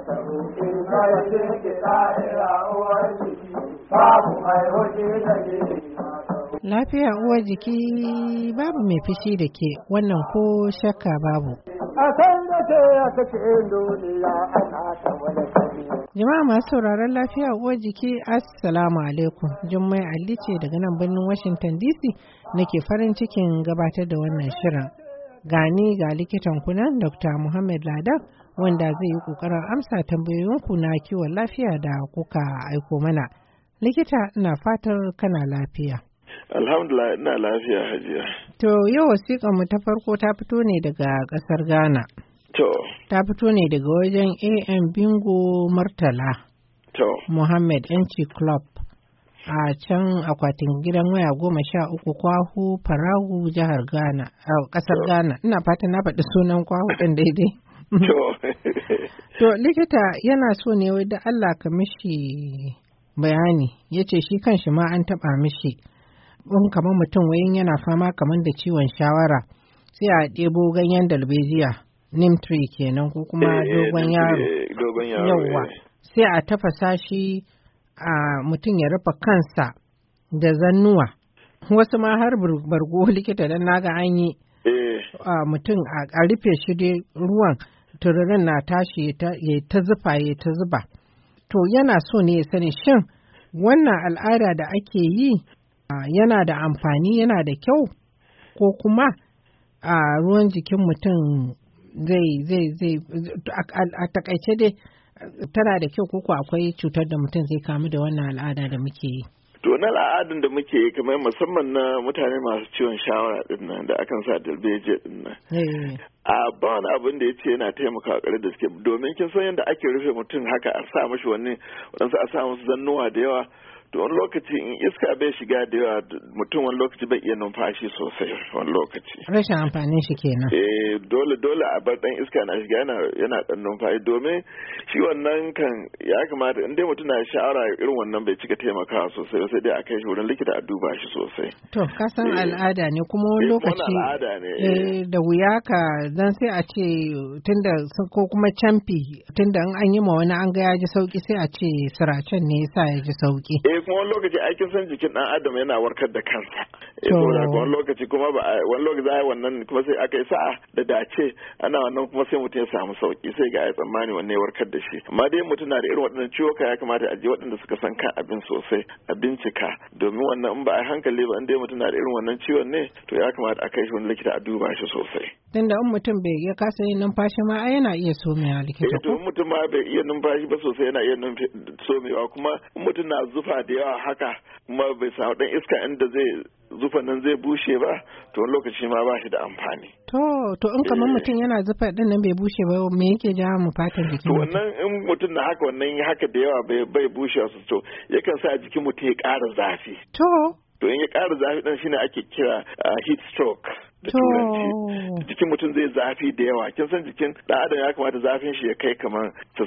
Lafiya uwar jiki babu mai fishi da ke wannan ko shakka babu. Jama'a masu sauraron lafiya uwar jiki Assalamu alaikum. Jummai Ali ce daga nan birnin Washington DC nake farin cikin gabatar da wannan shirin. Gani ga likitan kunan Dr. Muhammad Ladan wanda zai yi kokarin amsa tambayoyinku na kiwon lafiya da kuka aiko mana. Likita ina fatar kana lafiya. Alhamdulillah ina lafiya hajiya. To yau wasiƙar mu ta farko ta fito ne daga ƙasar Ghana. To. Ta fito ne daga wajen AM Bingo Murtala. To. Muhammad Yanci Club a can akwatin gidan waya 13 Kwahu Faragu jihar Ghana a ƙasar Ghana. Ina fata na faɗi sunan Kwahu ɗin daidai. To likita yana so ne wai da Allah ka mishi bayani yace shi kanshi ma an taɓa mishi. In kamar mutum wayin yana fama kamar da ciwon shawara sai a ɗebo ganyen dalbejiya neem tree kenan ko kuma dogon yaro yawwa sai a tafasa shi a mutum ya rufe kansa da zannuwa wasu ma har bargo likita dan naga an yi mutum a rufe shi dai ruwan tururin na tashi ya ta zuba to yana so ne ya sani shin wannan al'ada da ake yi yana da amfani yana da kyau ko kuma a ruwan jikin mutum zai a takaice dai tana da kyau ko akwai cutar da mutum zai kamu da wannan al'ada da muke yi. To na al'adun da muke yi kamar musamman na mutane masu ciwon shawara din nan da akan sa dalbeje din nan. A ba wani abin da ya ce yana taimakawa ƙarar da suke domin kin san yadda ake rufe mutum haka a sa mashi waɗansu a sa musu zannuwa da yawa. To wani lokaci in iska bai shiga da yawa mutum wani lokaci bai iya numfashi sosai wani lokaci. Rashin amfanin shi kenan. Dole a bar dan iska na shiga yana dan numfashi domin shi wannan kan ya kamata in dai mutum na sha'ara irin wannan bai cika taimakawa sosai sai dai a kai shi wurin likita a duba shi sosai. To ka san al'ada ne kuma wani lokaci da wuya ka dan sai a ce tunda ko kuma camfi tunda in an yi ma wani an ga ya ji sauki sai a ce siracen ne yasa ya ji sauki. Kuma wani lokaci aikin san jikin dan adam yana warkar da kansa. Wani lokaci kuma wani lokaci za a yi wannan kuma sai aka yi sa'a da dace ana wannan kuma sai mutum ya samu sauki sai ga ya tsammani wannan ya warkar da shi. Amma dai mutum na da irin waɗannan ciwoka ya kamata a je waɗanda suka san kan abin sosai a bincika domin wannan in ba a hankali ba in dai mutum na da irin wannan ciwon ne to ya kamata a kai shi wani likita a duba shi sosai. Tunda in mutum bai ya kasa yin numfashi ma yana iya somewa likita ko? In mutum ma bai iya numfashi ba sosai yana iya somewa kuma in mutum na zufa da yawa haka kuma bai samu dan iska inda zai zufa nan zai bushe ba to wani lokaci ma ba shi da amfani. To in kamar mutum yana zufa din nan bai bushe ba me yake jawo mu fatan jikin mutum? To wannan in mutum na haka wannan haka da yawa bai bushe su to yakan sa jikin mutum ya ƙara zafi. To in ya ƙara zafi dan shine ake kira heat stroke. Da turanci jikin mutum zai zafi da yawa kin san jikin dan adam ya kamata zafin shi ya kai kamar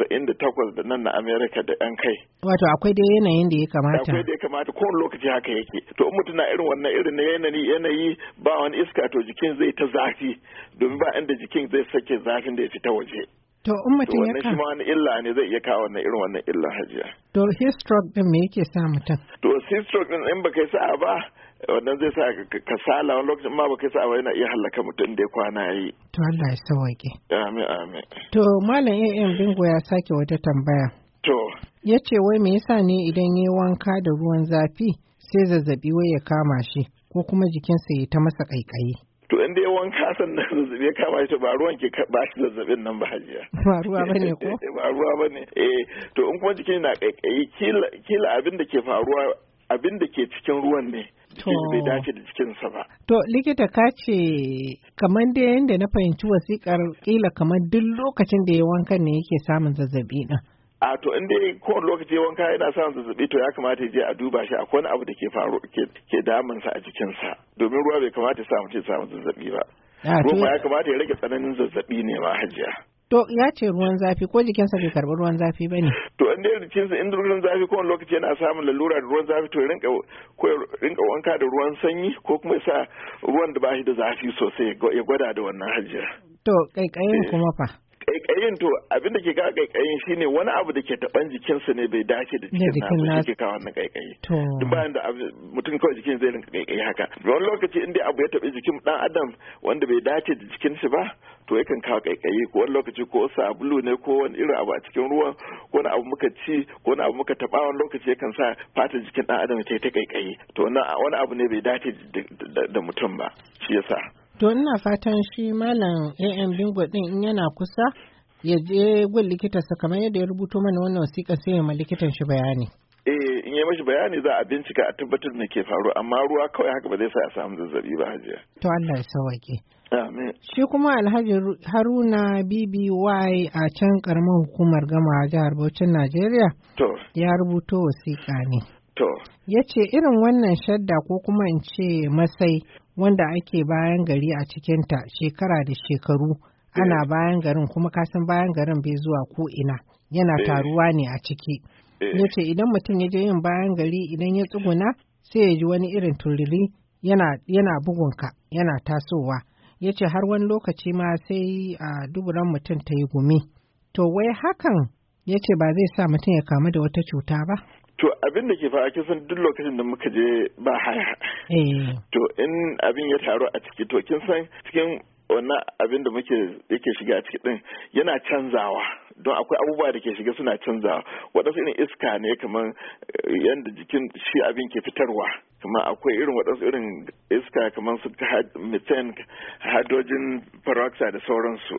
98 da nan na America da yan kai wato akwai dai yanayin da ya kamata kowane lokaci haka yake to in mutum na irin wannan irin na yanayi ba wani iska to jikin zai ta zafi domin ba inda jikin zai sake zafin da ya fita waje. To in mutum ya ka wannan shi ma wani illa ne zai iya kawo wannan irin wannan illa hajiya. To heat stroke din me yake sa mutum? To heat stroke din in baka yi sa'a ba wannan zai sa kasala wani lokacin ma baka yi sa'a ba yana iya halaka mutum da ya kwana yayi. To Allah ya sauke. Amin. To Malam AM Bingo ya sake wata tambaya. To. Yace wai me yasa ne idan yayi wanka da ruwan zafi sai zazzabi wai ya kama shi ko kuma jikinsa ya ta masa kaikayi. To inda ya wanka sannan zazzabi ya kama shi ba ruwan ke ba shi zazzabin nan ba hajiya. Ba ruwa bane ko? Ba ruwa bane. To in kuma jikin na kaikayi kila abin da ke faruwa abin da ke cikin ruwan ne. Bai dace da jikinsa ba. To likita ka ce kamar da yadda na fahimci wasikar kila kamar duk lokacin da ya wankan ne yake samun zazzabi din. A to in dai kowane lokaci wanka yana samun zazzabi to ya kamata ya je a duba shi akwai wani abu da ke faru ke damunsa a jikinsa domin ruwa bai kamata ya samu samun zazzabi ba. Ruwa ya kamata ya rage tsananin zazzabi ne ma hajiya. To ya ce ruwan zafi ko jikinsa bai karɓi ruwan zafi ba ne? To in dai jikinsa in ruwan zafi kowane lokaci yana samun lalura da ruwan zafi to rinka wanka da ruwan sanyi ko kuma ya sa ruwan da ba shi da zafi sosai ya gwada da wannan hajiya. To kaikayin kuma fa? kaikayin to abin da ke kawo kaikayin shine wani abu da ke taban jikinsa ne bai dace da jikin nasu shi ke kawo wannan kaikayi duk bayan da mutum kawai jikin zai rinka kaikayi haka wani lokaci inda abu ya tabi jikin dan adam wanda bai dace da jikin shi ba to yakan kawo kaikayi ko wani lokaci ko sabulu ne ko wani irin abu a cikin ruwan ko wani abu muka ci ko wani abu muka taba wani lokaci yakan sa fatar jikin dan adam ta kaikayi to wani abu ne bai dace da mutum ba shi yasa. To ina fatan shi malam AM Bingo din in yana kusa ya je gun likitarsa kamar yadda ya rubuto mana wannan wasiƙa sai ya ma likitan shi bayani. In yi mashi bayani za a bincika a tabbatar da ke faru amma ruwa kawai haka ba zai sa a samu zazzabi ba hajiya. To Allah ya sauwaƙe. Amin. Shi kuma Alhaji Haruna BBY a can karamar hukumar Gama a jihar Bauchin Najeriya. To. Ya rubuto wasiƙa ne. To. Ya ce irin wannan shadda ko kuma in ce masai wanda ake bayan gari a cikinta shekara da shekaru ana bayan garin kuma kasan bayan garin bai zuwa ko ina yana taruwa ne a ciki. Ya ce idan mutum ya je yin bayan gari idan ya tsuguna sai ya ji wani irin turiri yana bugunka yana tasowa. Ya ce har wani lokaci ma sai a duburan mutum ta yi gumi. To wai hakan ya ce ba zai sa mutum ya kamu da wata cuta ba? To abin da ke fara kisan duk lokacin da muka je ba haya. To in abin ya taru a ciki to kin san cikin wannan abin da yake shiga a ciki din yana canzawa don akwai abubuwa da ke shiga suna canzawa waɗansu irin iska ne kamar yadda jikin shi abin ke fitarwa kamar akwai irin waɗansu irin iska kamar su methane hydrogen peroxide da sauransu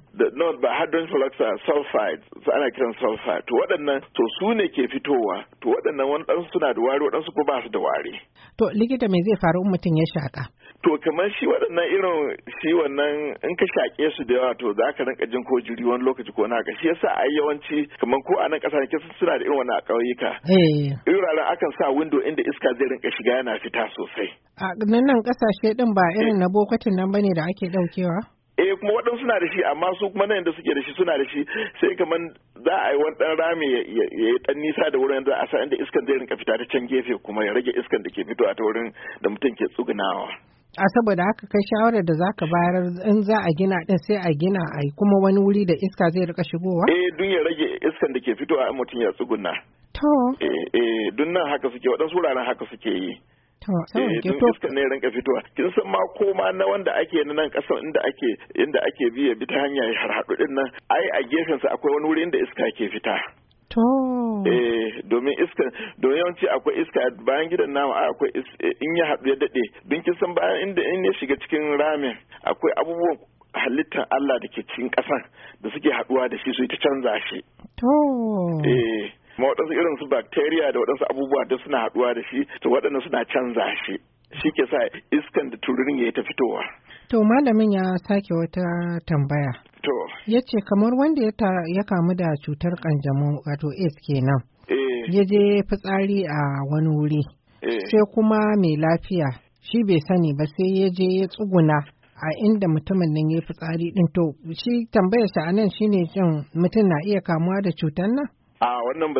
ba hydrogen peroxide sulfide su ana kiran sulfide to waɗannan to su ne ke fitowa to waɗannan waɗansu suna da wari waɗansu ko ba su da wari. To likita me zai faru in mutum ya shaƙa? To kamar shi waɗannan irin shi wannan in ka shaƙe su da yawa to za ka rinka jin ko jiri wani lokaci ko naka shi yasa ai yawanci kamar ko a nan ƙasa ne suna da irin wannan a ƙauyuka. Irin akan sa window inda iska zai rinka shiga yana fita sosai. A nan ƙasashe din ba irin na bokatin nan bane da ake ɗaukewa? Kuma waɗansu suna da shi amma su kuma nan da suke da shi suna da shi sai kamar za a yi wani ɗan rami ya yi ɗan nisa da wurin da a sa inda iskan zai rinka fita ta can gefe kuma ya rage iskan da ke fitowa ta wurin da mutum ke tsugunawa. A saboda haka kai shawarar da zaka bayar in za a gina din sai a gina a kuma wani wuri da iska zai rika shigowa? Dun ya rage iskan da ke fitowa in mutum ya tsuguna. To. Dun nan haka suke waɗansu wuraren haka suke yi. Don iska ne rinka fitowa kin san ma koma na wanda ake na nan kasan inda ake biya bi ta hanya har haɗu din nan ai a gefen sa akwai wani wuri inda iska ke fita to domin yawanci akwai iska bayan gidan namu akwai in ya haɗu ya dade don kin san bayan in ya shiga cikin ramin akwai abubuwan halittar Allah da ke cikin ƙasan da suke haɗuwa da shi su ta canza shi to ma waɗansu irin su bacteria da waɗansu abubuwa da suna haɗuwa da shi to waɗannan suna canza shi shi ke sa iskan da tururin ya yi ta fitowa. To malamin ya sake wata tambaya. To. Ya ce kamar wanda ya kamu da cutar kanjamau wato AIDS kenan. Ya je fitsari a wani wuri. Sai kuma mai lafiya shi bai sani ba sai ya je ya tsuguna a inda mutumin nan ya fitsari din to shi tambayar sa anan shine jin mutum na iya kamuwa da cutar nan? Wannan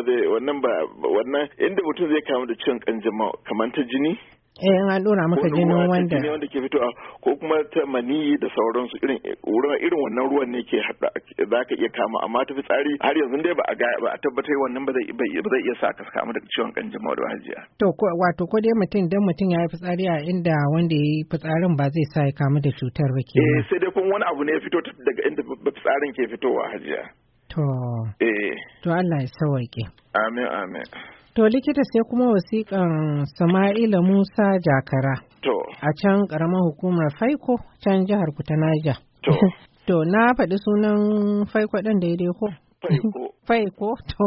inda mutum zai kamu da ciwon kanjamau kamar ta jini an dora maka jinin wanda jini wanda ke fitowa ko kuma ta maniyi da sauransu irin wannan ruwan ne ke za ka iya kama amma ta fitsari har yanzu dai ba a tabbatar wannan ba zai iya sa ka kamu da ciwon kanjamau da hajiya. To wato ko dai mutum ya yi fitsari a inda wanda ya yi fitsarin ba zai sa ya kamu da cutar ba kenan. Sai dai kuma wani abu ne ya fito daga inda fitsarin ke fitowa hajiya. To. To Allah ya sauwaƙe. Amin. To likita sai kuma wasiƙan Sama'ila Musa Jakara. To. A can ƙaramar hukumar Faiko can jihar ku ta Niger. To. To na faɗi sunan Faiko ɗin daidai ko? Faiko to.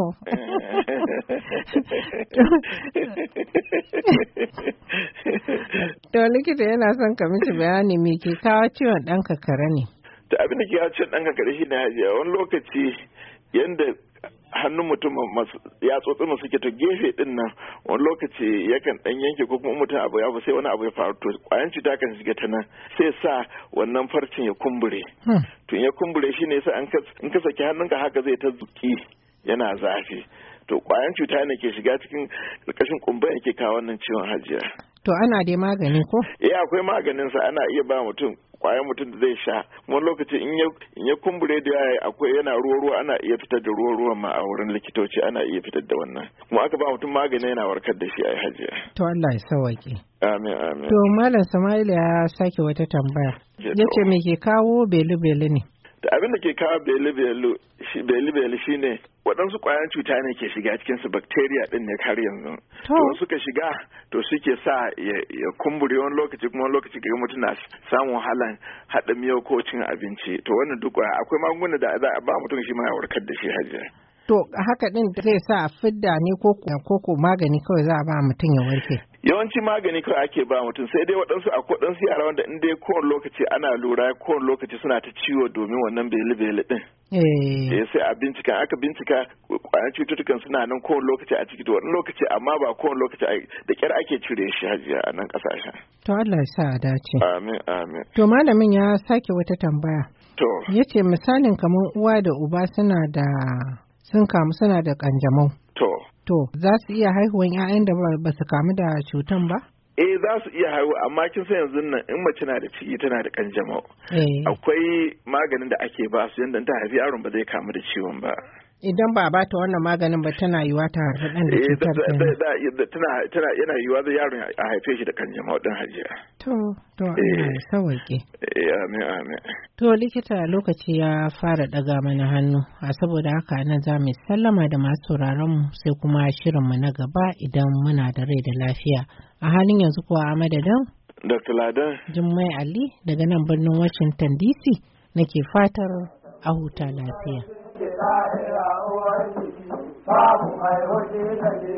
To likita yana son ka mishi bayani me ke kawo ciwon ɗan kakara ne. Da abin da ke kawo ciwon ɗan kakara shi ne hajiya wani lokaci yanda hannun mutum ya tsotsi masu ke ta gefe din nan wani lokaci yakan dan yanke ko kuma mutum abu ya sai wani abu ya faru to kwayan cuta kan shiga ta nan sai sa wannan farcin ya kumbure to ya kumbure shine yasa in ka saki hannunka haka zai ta zuki yana zafi to kwayan cuta ne ke shiga cikin karkashin kumba yake kawo wannan ciwon hajiya. To ana dai magani ko? Akwai maganin sa ana iya ba mutum kwayan mutum da zai sha wani lokaci in ya kumbure da akwai yana ruwa ana iya fitar da ruwan ma a wurin likitoci ana iya fitar da wannan kuma aka ba mutum magani yana warkar da shi a hajiya. To Allah ya sauwaƙe. Amin amin. To Malam Sama'ila ya sake wata tambaya. Yace me ke kawo belu-belu ne? Da abin da ke kawo belu-belu shine waɗansu ƙwayan cuta ne ke shiga cikin su bacteria ɗin ne har yanzu. To suka shiga to suke sa ya kumbure wani lokaci kuma wani lokaci ga mutum na samun wahalan haɗa miyau ko cin abinci. To wannan duk akwai magunguna da za a ba mutum shi ma ya warkar da shi hajiya. To haka ɗin zai sa a fidda ne ko magani kawai za a ba mutum ya warke? Yawanci magani kawai ake ba mutum sai dai waɗansu yara wanda in dai kowane lokaci ana lura kowane lokaci suna ta ciwo domin wannan beli-beli ɗin. Sai a bincika aka bincika kwayan cututtukan suna nan kowane lokaci a ciki to wani lokaci amma ba kowane lokaci da kyar ake cire shi hajiya a nan ƙasashen. To Allah ya sa a dace. Amin amin. To malamin ya sake wata tambaya. To. Yace misalin kamar uwa da uba sun kamu suna da kanjamau. To, za su iya haihuwan 'ya'yan da ba su kamu da cutan ba? Za su iya haihu amma kin san yanzu nan in mace na da ciki tana da kanjamau. Akwai maganin da ake ba su yadda ta haifi yaron ba zai kamu da ciwon ba. Idan ba ba ta wannan maganin ba tana yiwa ta harfi ɗan da cutar tana yana yiwa da yaron a haife shi da kanjamau ɗin hajiya. To Allah ya sauwaƙe. Amin amin. To likita lokaci ya fara ɗaga mana hannu a saboda haka nan za mu sallama da masu sauraron mu sai kuma shirin mu na gaba idan muna da rai da lafiya. A halin yanzu kuwa a madadin Dr. Ladan Jummai Ali daga nan birnin Washington DC nake fatar a huta lafiya. Babu mai hoji da ke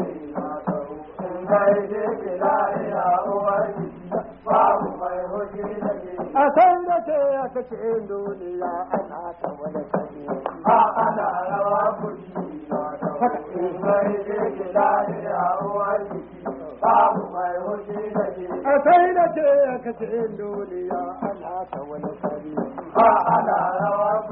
babu mai hoji da ke a san da ke a cikin duniya ana ta wani kare a ana rawa kuri mai ke lahiya uwar jiki babu mai hoji da ke a san da ke a cikin duniya ana ta wani kare a ana rawa